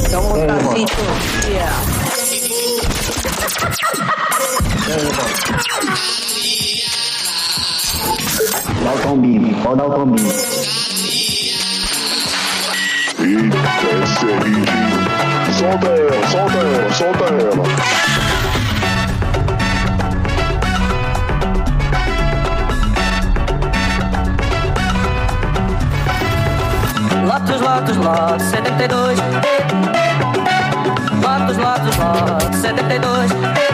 Toma um tacito. Yeah. Dá o tombinho, pode dar o tombinho. Eita, essa é lindinho. Solta ela, solta ela, solta ela. Lotus, Lotus, Lotus, 72. Lotus, Lotus, Lotus, 72.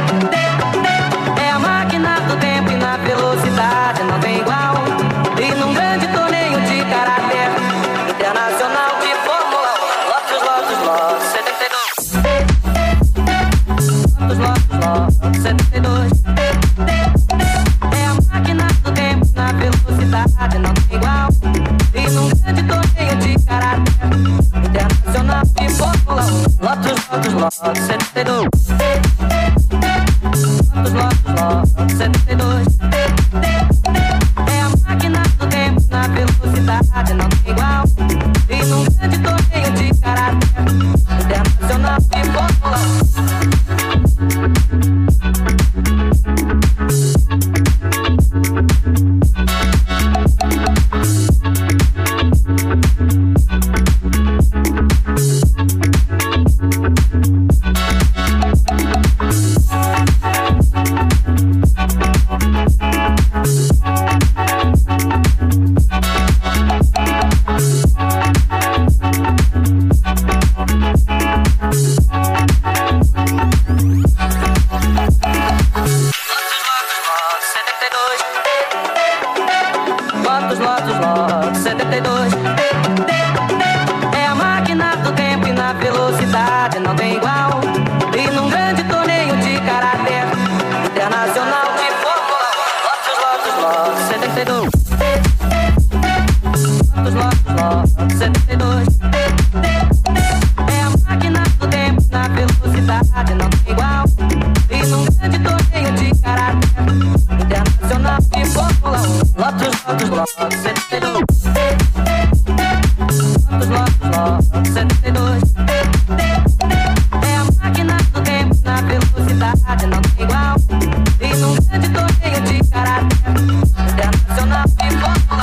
É a máquina do tempo e na velocidade não tem igual. E num grande torneio de caráter internacional de Fórmula 1. Lotus, Lotus, Lotus, 72. Lotus, Lotus, Lotus, 72. É a máquina do tempo e na velocidade não tem igual. E num grande torneio de caráter internacional de Fórmula 1. Lotus, Lotus, Lotus, 72. Lotus, Lotus, Lotus, 72. É a máquina do tempo na velocidade não tem igual. E num grande torneio de caráter internacional de Fórmula 72. É a máquina do tempo e na velocidade não tem igual. E num grande torneio de caráter internacional de Fórmula 1. Lotus, Lotus, Lotus, 72. Lotus, Lotus, Lotus, 72. É a máquina do tempo e na velocidade não tem igual. E num grande torneio de caráter internacional de Fórmula 1. Lotus, Lotus, Lotus, 72. Lotus, Lotus, Lotus, 72. É a máquina do tempo na velocidade não tem igual. E num grande torneio de caráter internacional de Fórmula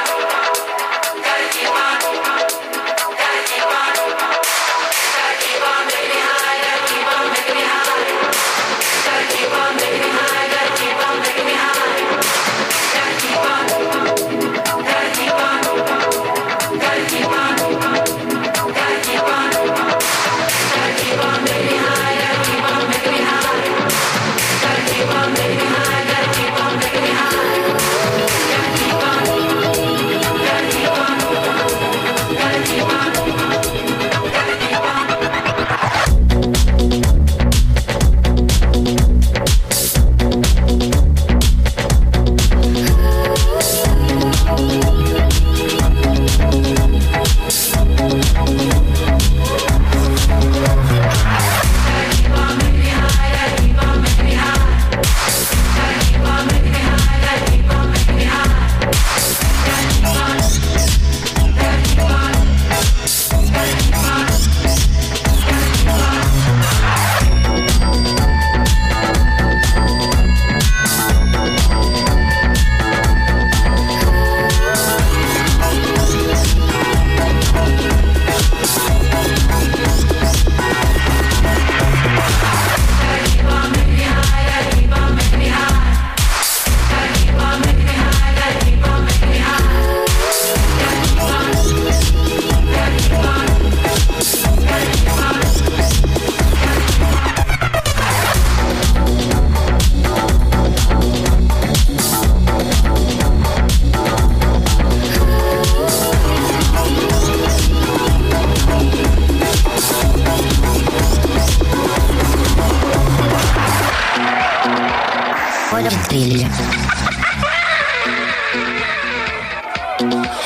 1.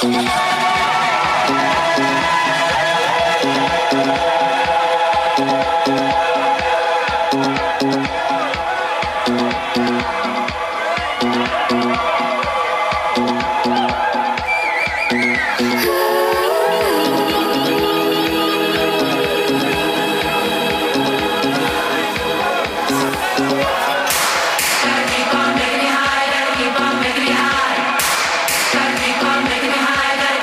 Keep on making me high, gotta keep on making me high, gotta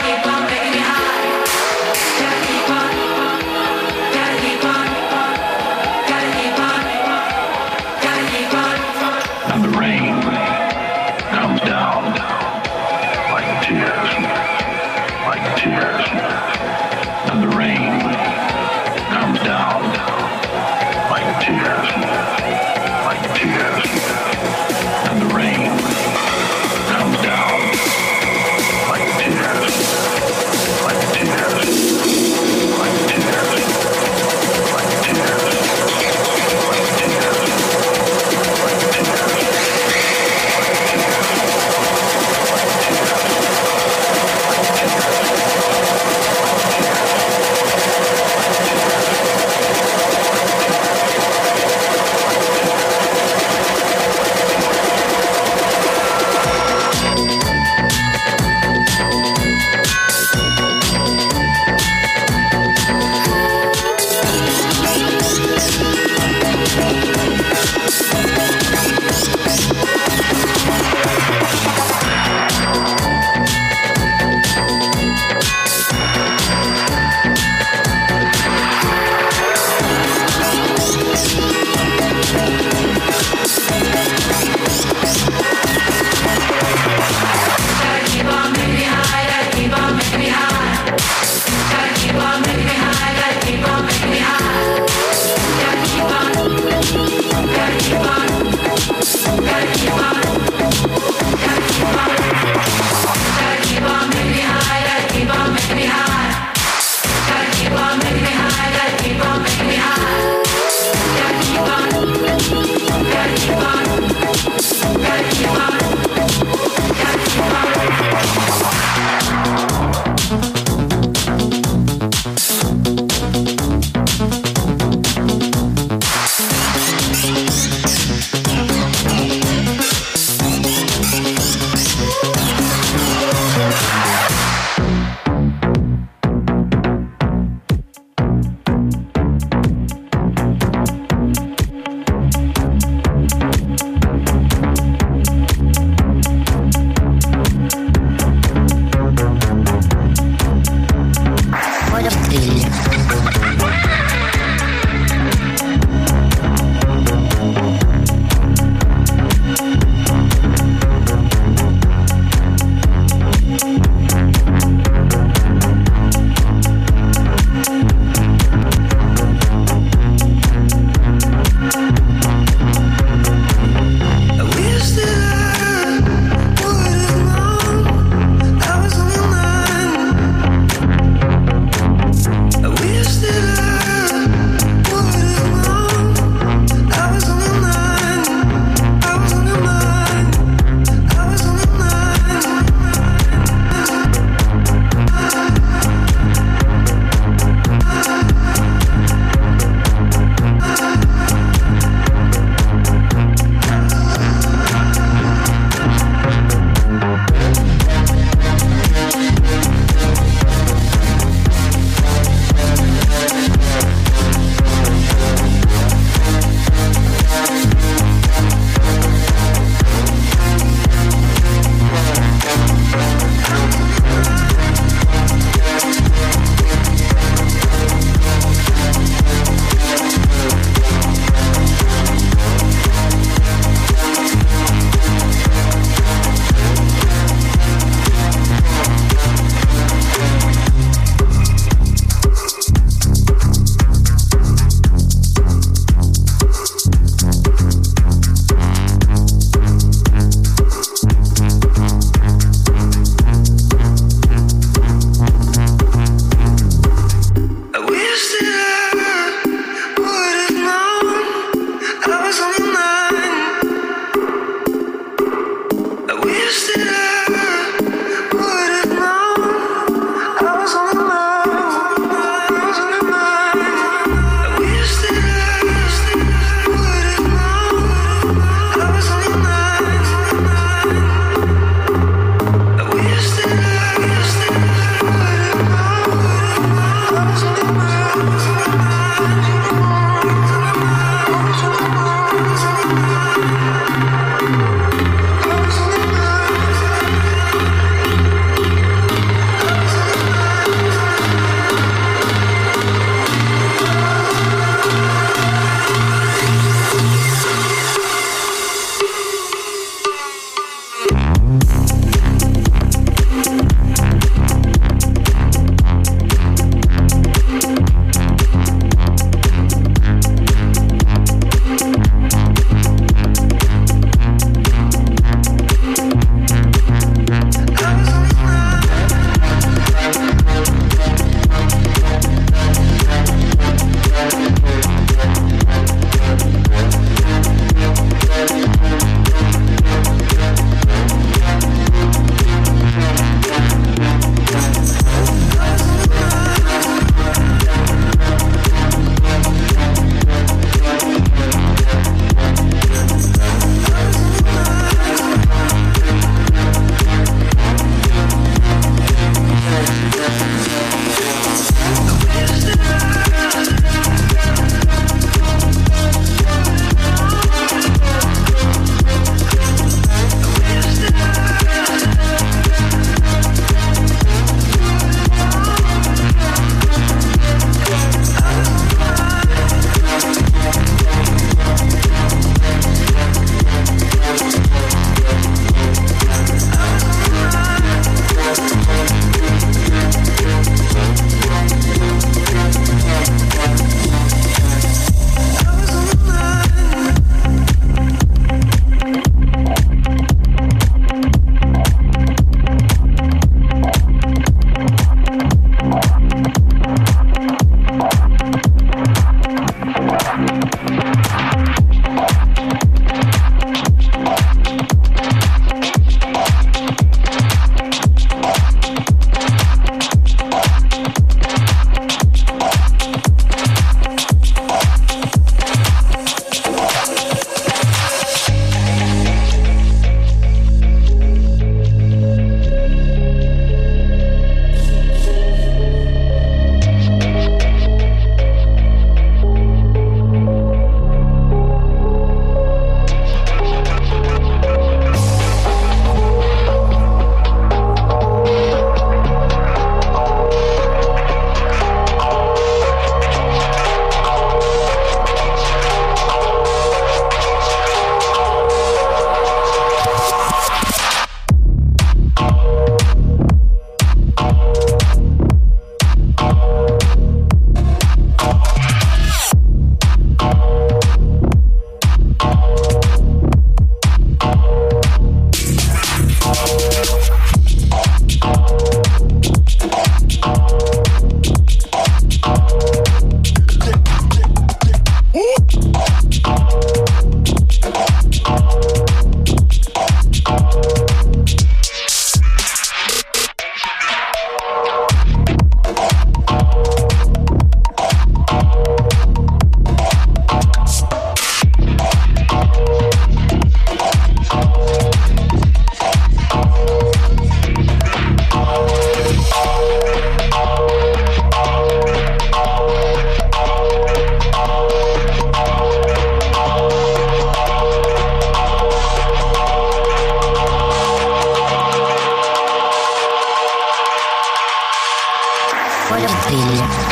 Escolha de trilha.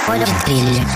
Olha a trilha.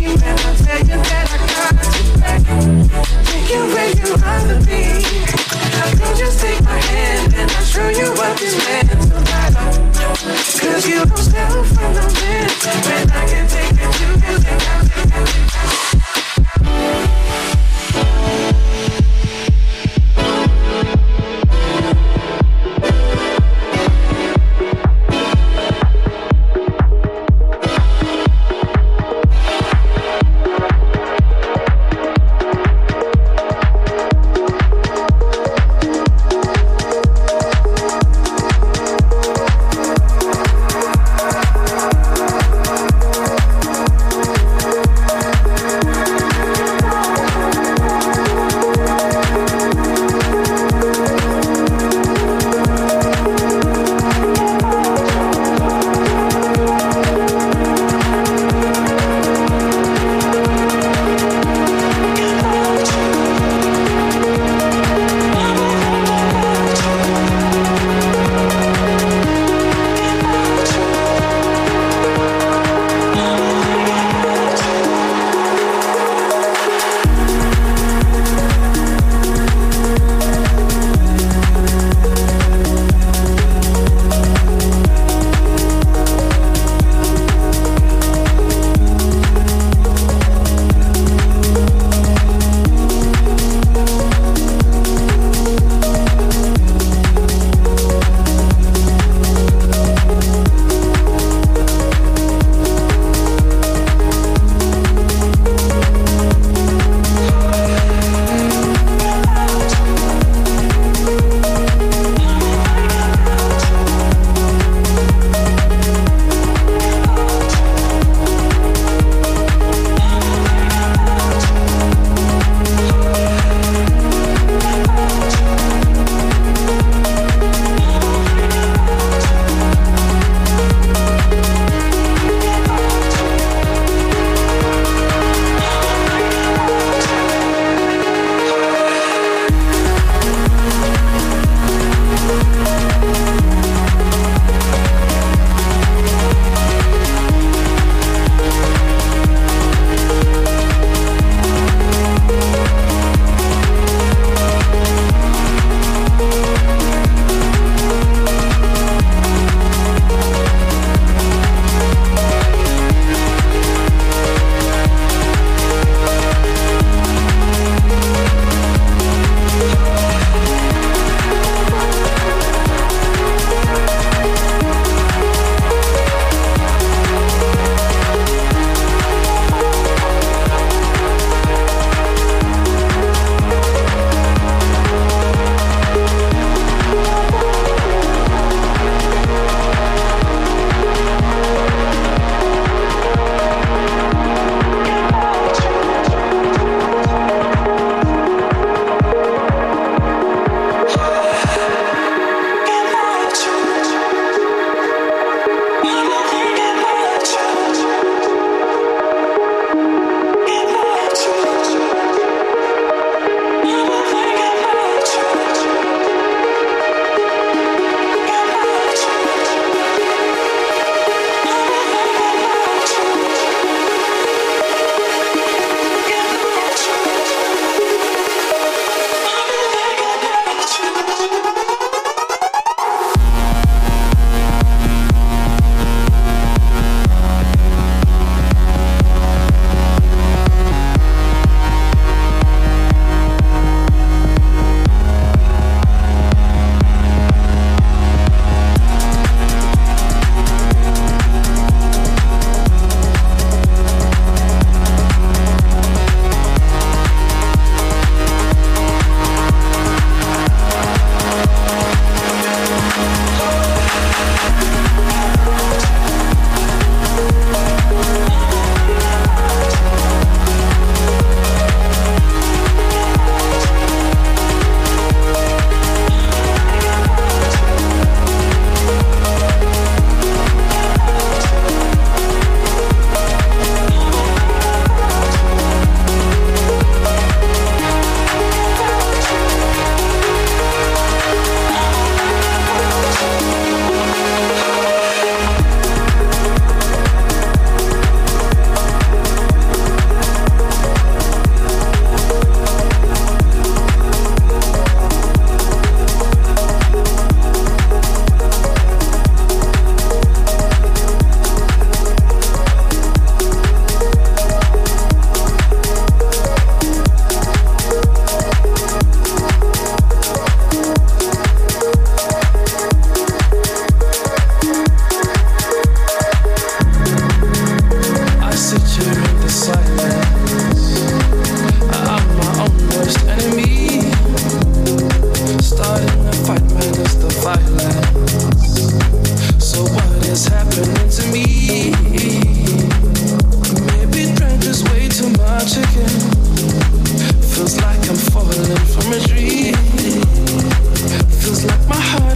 when I tell you that I got you back. Take you where you wanna be. I could just take my hand and I'll show you what this meant to ride on. Cause you don't step from the wind when I can take it to you.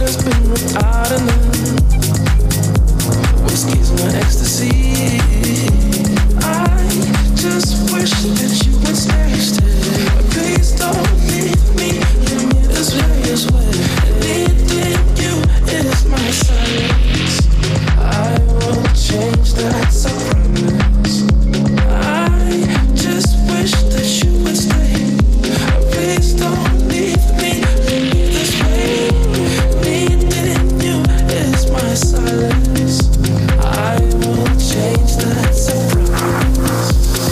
has been ripped out and then whiskey's my ecstasy. I just wish that you would stay still. Please don't leave me this way. Anything you is my silence. I will change, that's a promise. I just wish that you would stay. Please don't leave me this way. Anything you is my silence. I will change, that's a promise.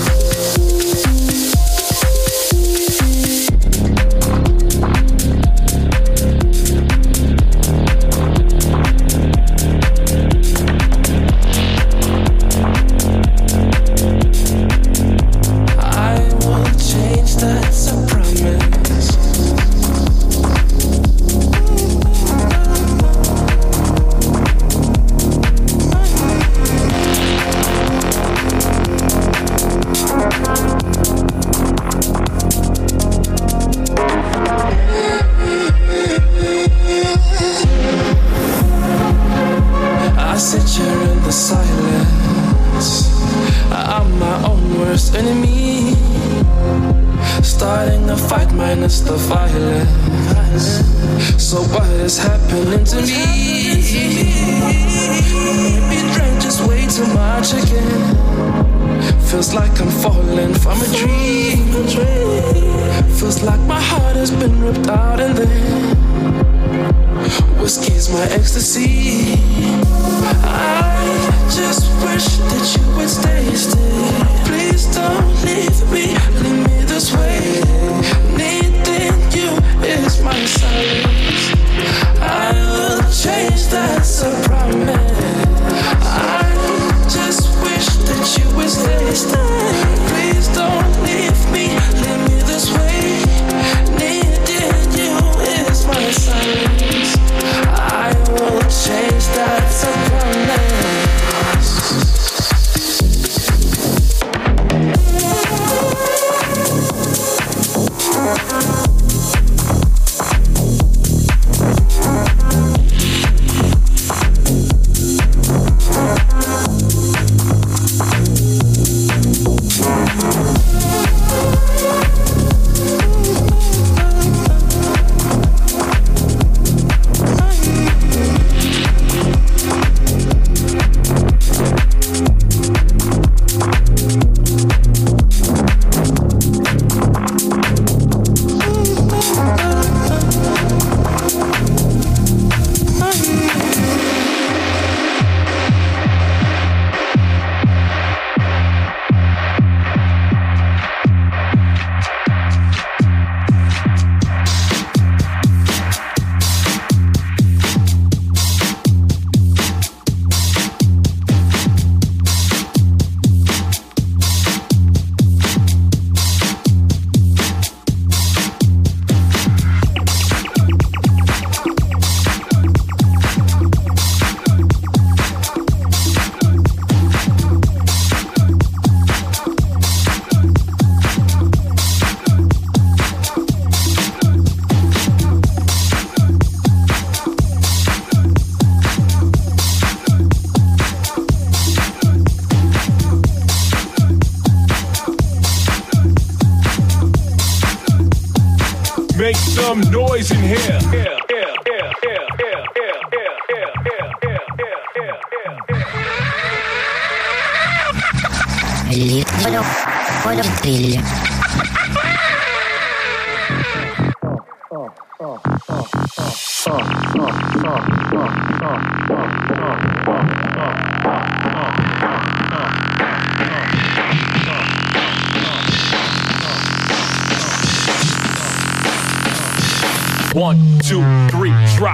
The violence. So what is happening to me? Maybe drank just way too much again. Feels like I'm falling from a dream. Feels like my heart has been ripped out and then whiskey's my ecstasy. I just wish that you would stay still. Please don't leave me this way. You is my silence. I will change, that's a promise. I just wish that you would stay. Please don't leave me this way. Needing you is my silence. I will change, that's a promise. Make some noise in here. Libero Trill. One, two, three, drop.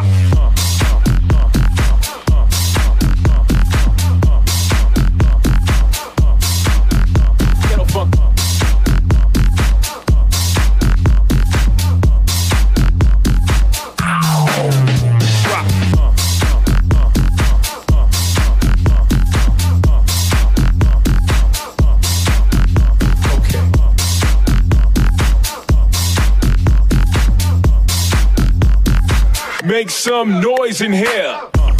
Make some noise in here.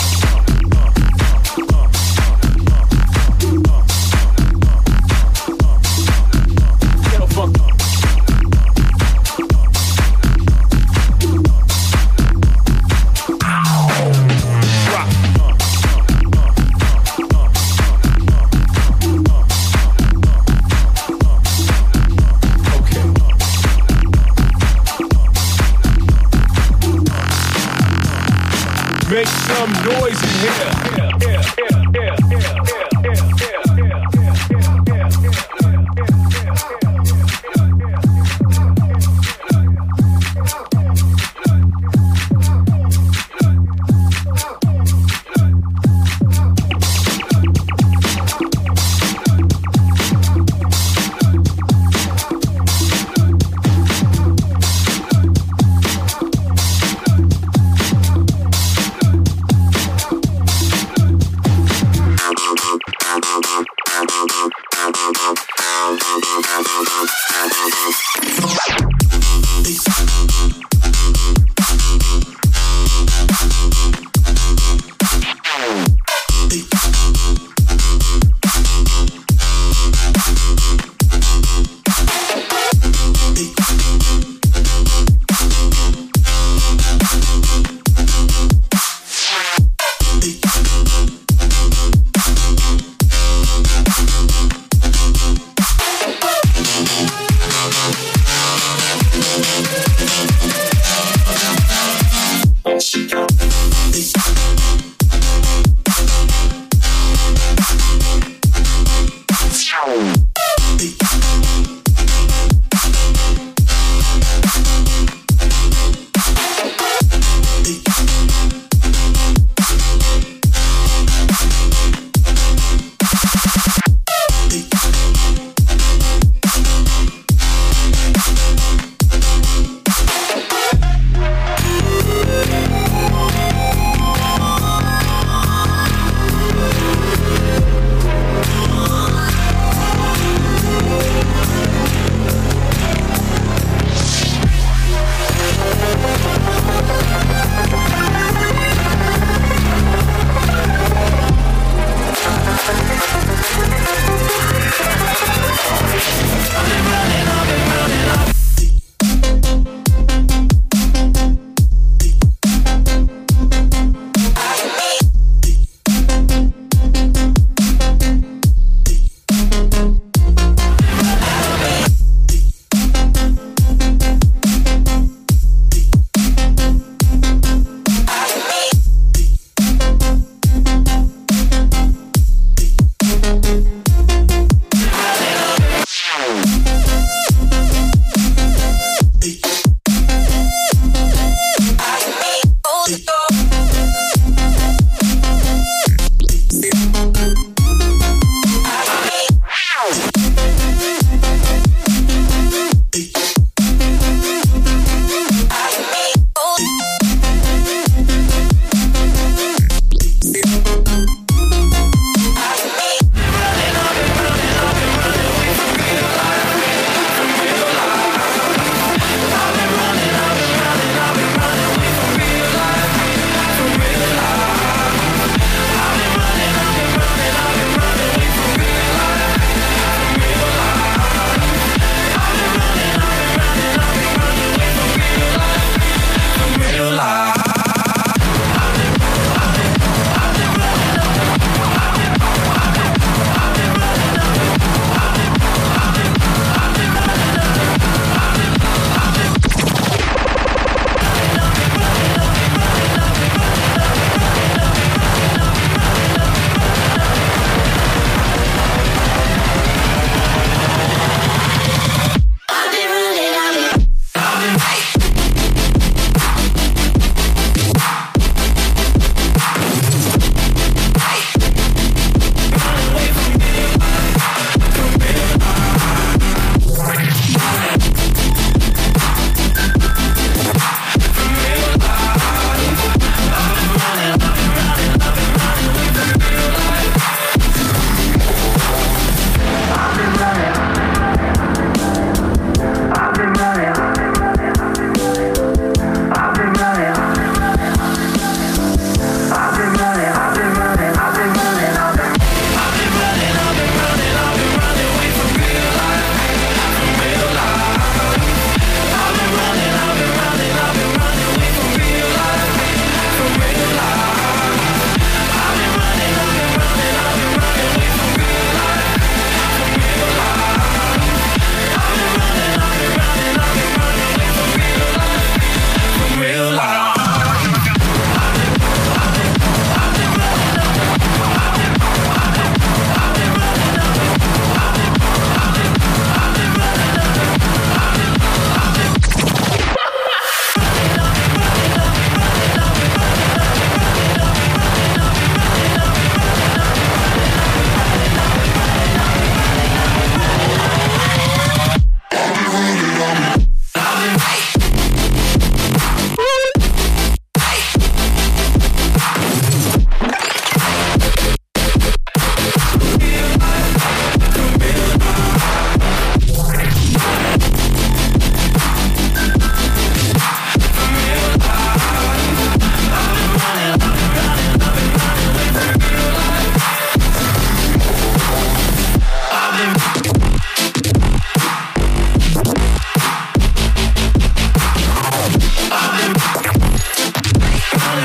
Make some noise in here.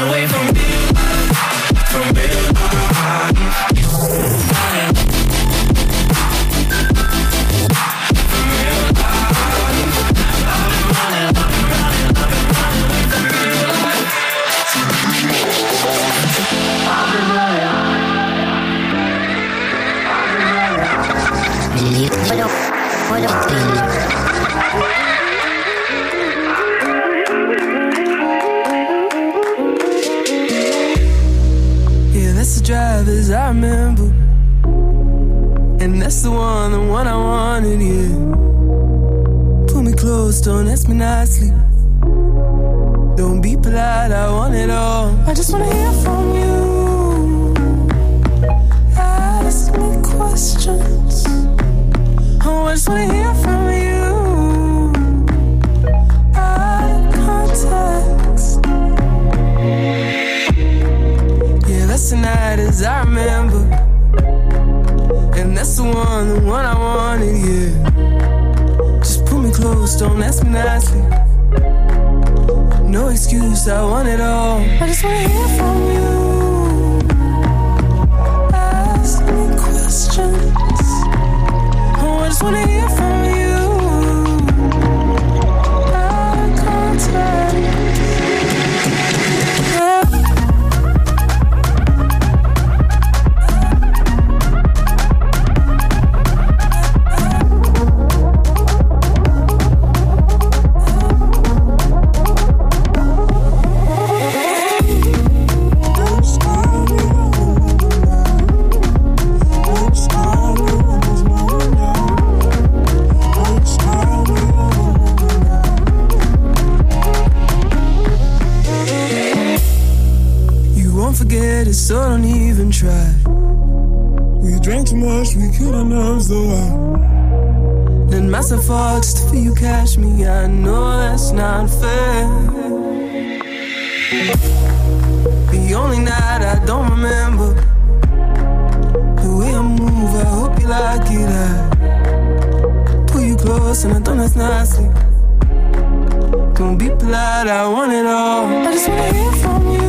away from real life, from real life. Yeah, that's the drivers I remember, and that's the one I wanted, yeah. Pull me close, don't ask me nicely. Don't be polite, I want it all. I just wanna hear from you. Ask me questions. Oh, I just wanna hear from you. Out of context. Yeah, that's the night as I remember, and that's the one I wanted, yeah. Just pull me close, don't ask me nicely. No excuse, I want it all. I just wanna hear from you. Ask me questions. Oh, I just wanna hear from you. Out of context. Forget it, so don't even try. We drank too much, we killed our nerves though. Then myself fall just to feel you catch me. I know that's not fair. The only night I don't remember the way I move, I hope you like it. I pull you close and I don't ask nicely. Don't be polite, I want it all. I just wanna hear from you.